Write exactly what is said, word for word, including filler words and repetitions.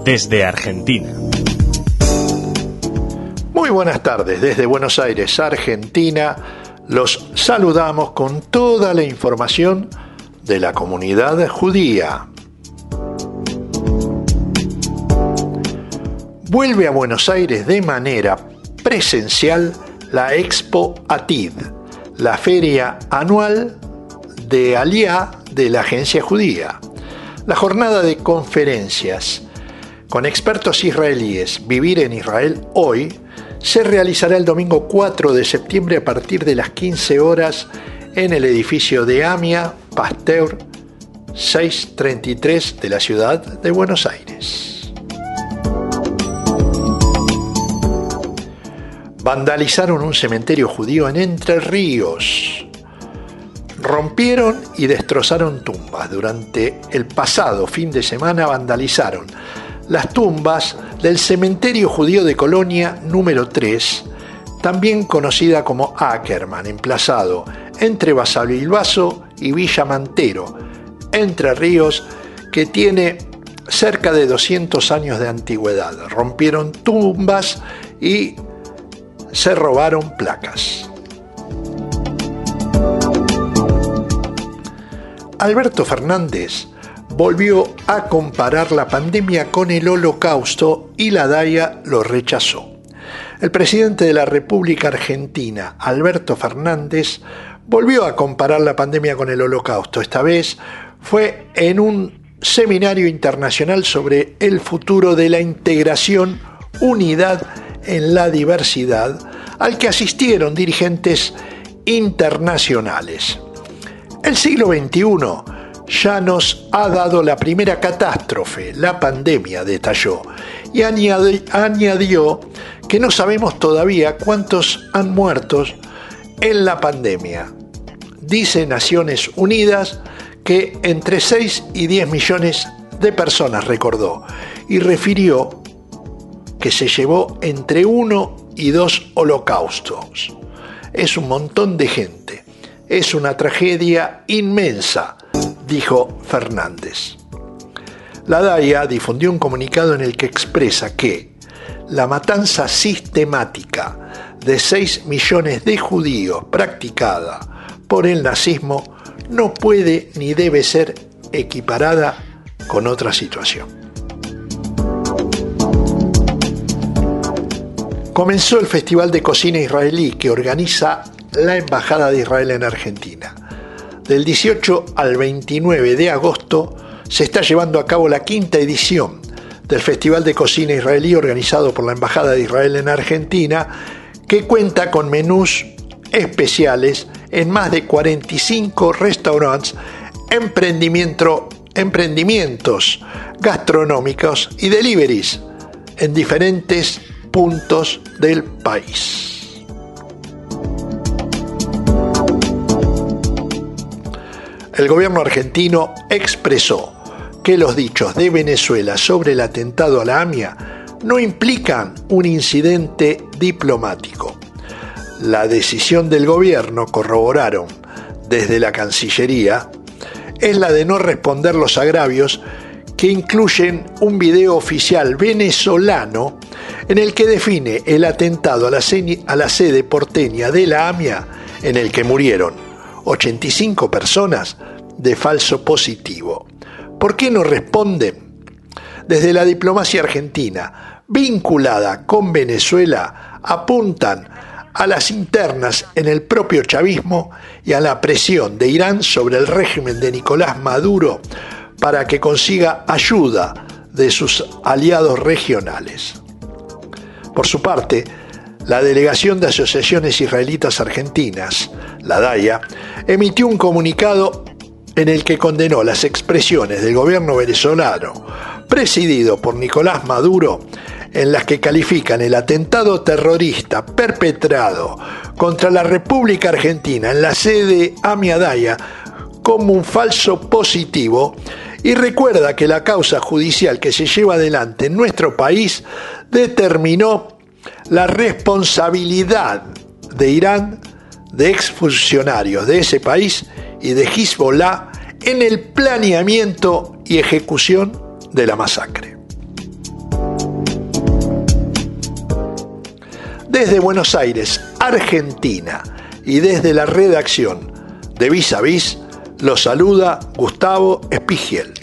desde Argentina. Muy buenas tardes, desde Buenos Aires, Argentina. Los saludamos con toda la información de la comunidad judía. Vuelve a Buenos Aires de manera presencial la Expo Atid, la feria anual de Aliá de la Agencia Judía. La jornada de conferencias con expertos israelíes Vivir en Israel hoy se realizará el domingo cuatro de septiembre a partir de las quince horas en el edificio de Amia Pasteur seiscientos treinta y tres de la ciudad de Buenos Aires. Vandalizaron un cementerio judío en Entre Ríos. Rompieron y destrozaron tumbas. Durante el pasado fin de semana vandalizaron las tumbas del cementerio judío de Colonia número tres, también conocida como Ackerman, emplazado entre Basavilbaso y Villa Mantero, Entre Ríos, que tiene cerca de doscientos años de antigüedad. Rompieron tumbas y se robaron placas. Alberto Fernández volvió a comparar la pandemia con el Holocausto y la D A I A lo rechazó. El presidente de la República Argentina, Alberto Fernández, volvió a comparar la pandemia con el Holocausto. Esta vez fue en un seminario internacional sobre el futuro de la integración, unidad en la diversidad, al que asistieron dirigentes internacionales. El siglo veintiuno ya nos ha dado la primera catástrofe, la pandemia, detalló, y añadi- añadió que no sabemos todavía cuántos han muerto en la pandemia. Dice Naciones Unidas que entre seis y diez millones de personas, recordó, y refirió que se llevó entre uno y dos holocaustos. Es un montón de gente, es una tragedia inmensa, dijo Fernández. La D A I A difundió un comunicado en el que expresa que la matanza sistemática de seis millones de judíos practicada por el nazismo no puede ni debe ser equiparada con otra situación. Comenzó el Festival de Cocina Israelí que organiza la Embajada de Israel en Argentina. Del dieciocho al veintinueve de agosto se está llevando a cabo la quinta edición del Festival de Cocina Israelí organizado por la Embajada de Israel en Argentina, que cuenta con menús especiales en más de cuarenta y cinco restaurantes, emprendimiento, emprendimientos gastronómicos y deliveries en diferentes puntos del país. El gobierno argentino expresó que los dichos de Venezuela sobre el atentado a la AMIA no implican un incidente diplomático. La decisión del gobierno, corroboraron desde la Cancillería, es la de no responder los agravios que incluyen un video oficial venezolano en el que define el atentado a la, a la sede porteña de la AMIA, en el que murieron ochenta y cinco personas, de falso positivo. ¿Por qué no responden? Desde la diplomacia argentina, vinculada con Venezuela, apuntan a las internas en el propio chavismo y a la presión de Irán sobre el régimen de Nicolás Maduro para que consiga ayuda de sus aliados regionales. Por su parte, la Delegación de Asociaciones Israelitas Argentinas, la D A I A, emitió un comunicado en el que condenó las expresiones del gobierno venezolano, presidido por Nicolás Maduro, en las que califican el atentado terrorista perpetrado contra la República Argentina en la sede AMIA D A I A como un falso positivo, y recuerda que la causa judicial que se lleva adelante en nuestro país determinó la responsabilidad de Irán, de exfuncionarios de ese país y de Hezbollah en el planeamiento y ejecución de la masacre. Desde Buenos Aires, Argentina, y desde la redacción de Vis a Vis, los saluda Gustavo Espigiel.